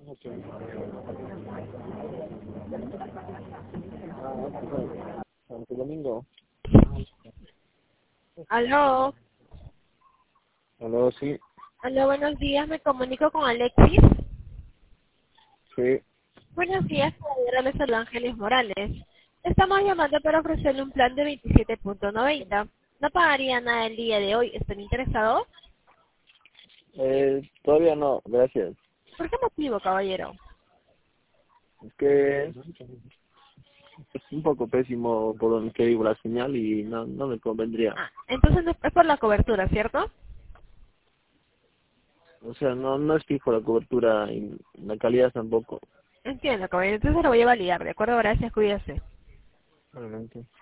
Santo Domingo. Aló, Aló, sí, aló, buenos días, me comunico con Alexis. sí. Buenos días, caballero, les saluda Ángeles Morales. Estamos llamando para ofrecerle un plan de 27.90. No pagaría nada el día de hoy. ¿Están interesados? Todavía no, gracias. ¿Por qué motivo, caballero? Es que es un poco pésimo por donde que vivo la señal y no me convendría. Ah, entonces es por la cobertura, ¿cierto? O sea, no es fijo la cobertura y la calidad tampoco. Entiendo, caballero. Entonces lo voy a validar, ¿de acuerdo? Gracias, cuídese. Realmente.